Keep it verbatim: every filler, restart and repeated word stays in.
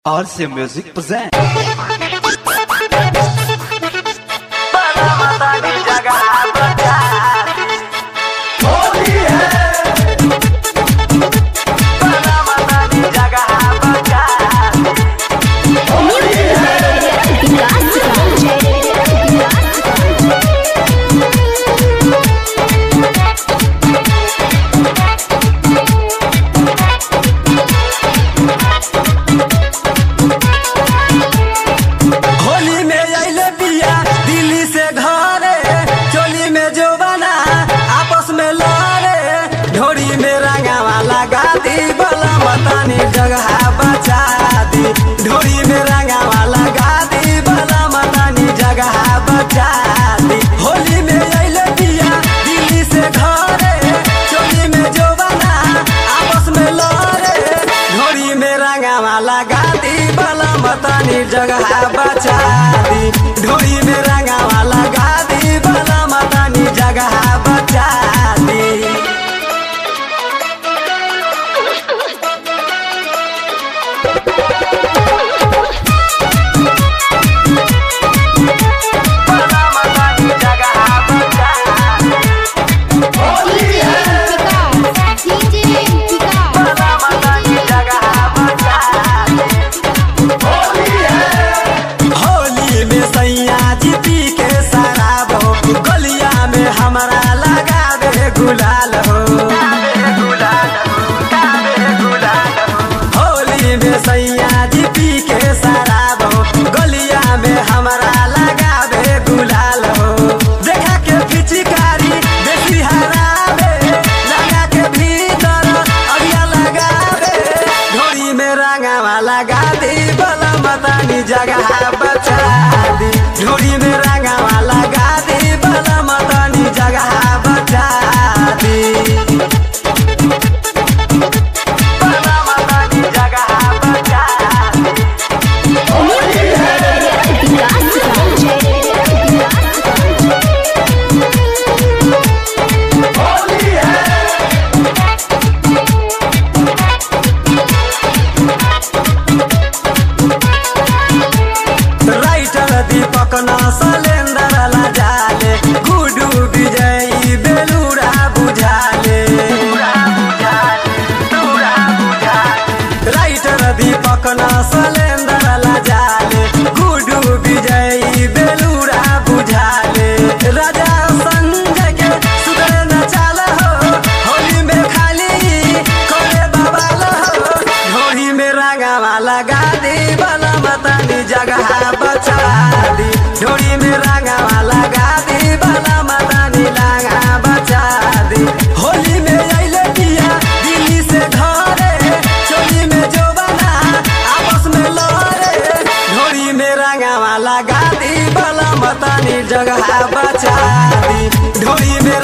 R C Music present. जगह बचा दी ढोरी में रंगा वाला गादी बला मतानी जगह बचा दी। होली में अइले बिया दिल्ली से घरे चोली में जो बना आपस में लड़े ढोरी में रंगा वाला गादी बला मतानी जगह बचा दी ढोरी में रंगा वाला गादी बला मतानी जगह बचा दी। हमारा लगा दे गुलाल हो होली में सैया जी पी के शराब हो गलिया में हमारा लगा दे गुलाल हो। देखा के पिचकारी देसी हराबे लगा के भीतर अगिया लगा दे ढोरी में रंगावा लगा दी बला मतानी जगह बचा दी ढोरी में रंगावा लगा दी बला मतानी जगह बचा दी बला मतानी जगह बचा राइटर दीपक न सलेंदर ला जाले गुडू विजयी बेलूरा बुझाले राइटर दीपक न सलेंदर ला जाले गुडू विजयी बेलूरा बुझाले। राजा संजय के सुधर न चाल हो होली में खाली करे बवाल हो ढोरी में रंगा वाला गादी बला मतानी जगह बचा दी ढोरी में रंगा वाला गादी बला मतानी लगा बचा दी। होली में अइले बिया दिल्ली से घरे चोली में जो बना आपस में लड़े ढोरी में रंगा वाला गादी बला मतानी जगह बचा दी ढोरी में